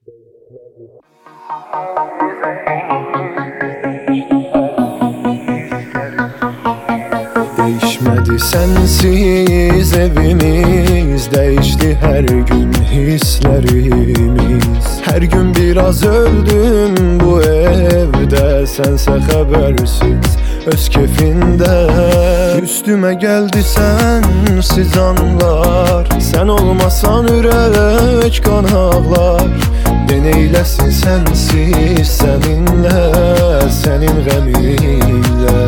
Değişmedi sensiz evimiz, değişti her gün hislerimiz. Her gün biraz öldüm bu evde, sense habersiz öz kefinde. Üstüme geldi sensiz anlar, sen olmasan ürək kan ağlar. Deneyləsin sensiz seninle, senin qəminlə.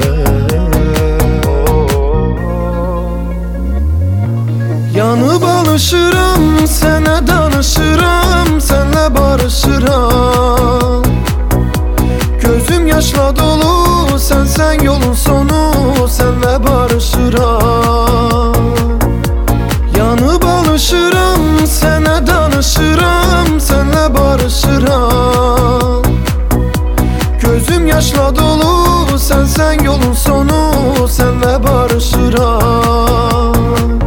Yanıb alışıram, sənə danışıram, sənlə barışıram. Gözüm yaşla dolu, sən yolun sonu, sənlə barışıram. Yanıb alışıram, sənə danışıram, sənlə barışıram. Gözüm yaşla dolu, sən yolun sonu, sənlə barışıram.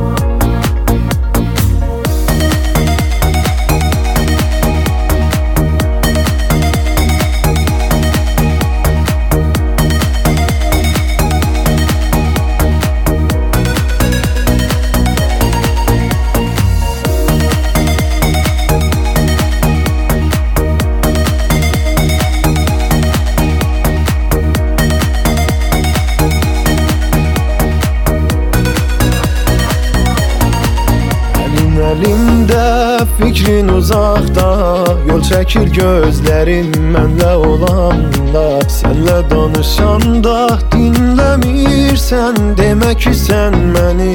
Əlimdə fikrin uzaqda, yol çəkir gözlərin mənlə olanda. Sənlə danışanda dinləmirsən, demək ki sən məni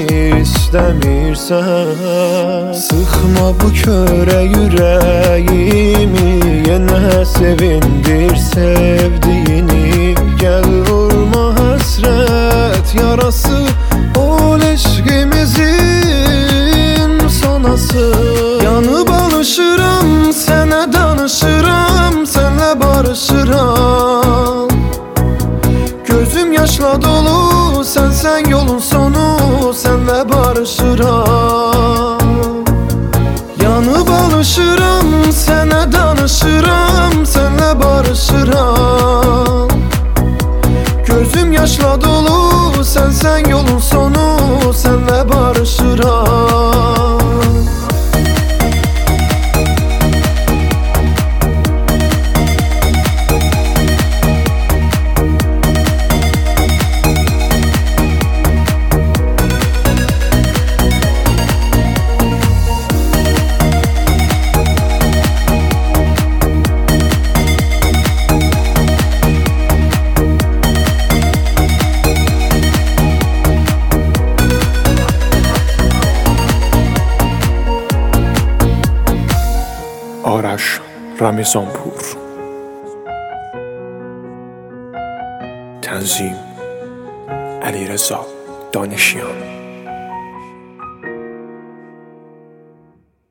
istəmirsən. Sıxma bu körə ürəyimi, yenə sevindir sevdiyini. Gəl olma həsrət yarası, ol eşqimizin sonası. Yanıb alışıram, sənə danışıram, sənlə barışıram. Gözüm yaşla dolu, sən yolun sonu, sənlə barışıram. Yanıb alışıram, sənə danışıram, sənlə barışıram. Gözüm yaşla dolu, sən yolun sonu, sənlə barışıram. آرش رمضانپور. تنظیم علیرضا دانشیان.